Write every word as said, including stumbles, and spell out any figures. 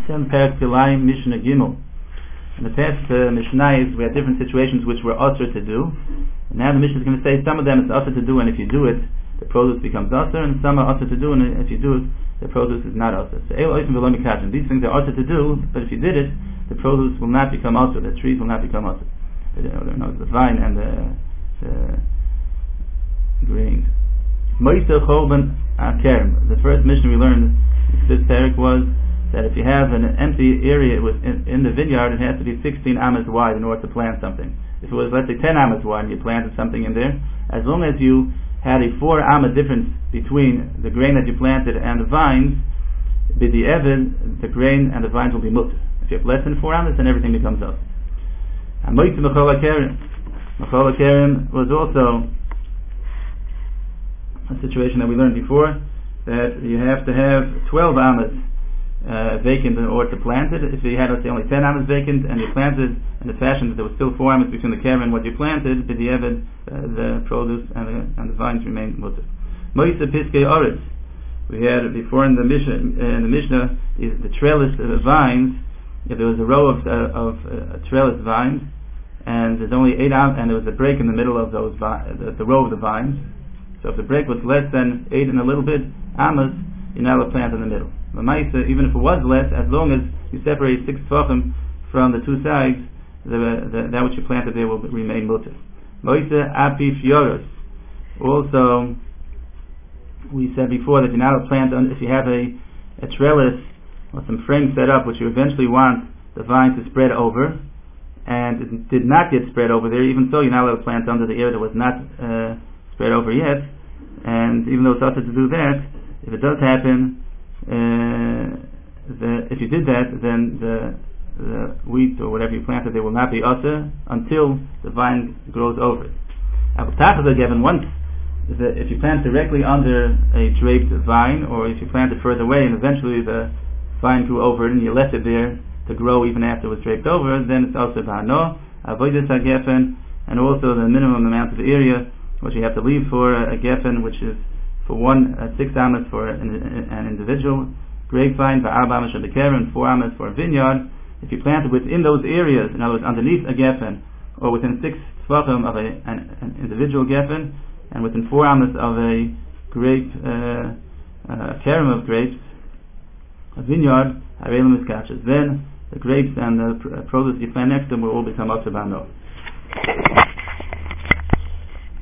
Shem Perak Kilayim Mishnah Gimel. In the past uh, Mishnahs we had different situations which were usher to do, and now the Mishnah is going to say some of them it's usher to do, and if you do it the produce becomes usher, and some are usher to do, and if you do it the produce is not usher. So these things are usher to do, but if you did it the produce will not become usher, the trees will not become usher. You know, the vine and the, the grains. Moisel Choban Akerem. The first mission we learned this parak was that if you have an empty area in, in the vineyard, it has to be sixteen amas wide in order to plant something. If it was, let's say, ten amas wide and you planted something in there, as long as you had a four amma difference between the grain that you planted and the vines, b'di'evid, the grain and the vines will be mutter. If you have less than four amas, then everything becomes us. And Moitzi Mechol HaKerem. Mechol HaKerem was also a situation that we learned before, that you have to have twelve amas uh, vacant in order to plant it. If you had, let's say, only ten amas vacant and you planted in the fashion that there was still four amas between the kerem and what you planted, b'di'evid, uh, the produce and the, and the vines remained mutter. Moise Piskei Oretz. We had before in the Mishnah, in the Mishnah is the trellis uh, vines. If there was a row of uh, of uh, trellis vines, and there's only eight amas, and there was a break in the middle of those vi- the, the row of the vines. So if the break was less than eight and a little bit amas, you're not allowed to plant in the middle. But Maisa, even if it was less, as long as you separate six tefachim from the two sides, the, the, that which you planted there will remain mutter. Moisa api fioros. Also, we said before that you're not allowed to plant on, if you have a, a trellis or some frame set up which you eventually want the vine to spread over, and it did not get spread over there, even so you're not allowed to plant under the area that was not uh, spread over yet. And even though it's also to do that, if it does happen, uh, the, if you did that, then the, the wheat or whatever you planted there will not be usher until the vine grows over it. Given once, the, if you plant directly under a draped vine, or if you plant it further away and eventually the vine grew over it and you left it there to grow even after it was draped over, then it's also b'hano, avodas hagefen, and also the minimum amount of the area which you have to leave for a, a gefen, which is for one uh, six amas for an, an individual grapevine, va'arba amas shebekeren, and four amas for a vineyard. If you plant it within those areas, in other words, underneath a gefen, or within six tefachim of a, an, an individual gefen, and within four amas of a grape, uh, uh, kerem of grapes, a vineyard, harelim iskachas. Then the grapes and the pr- produce you plant next to them will all become up to bano.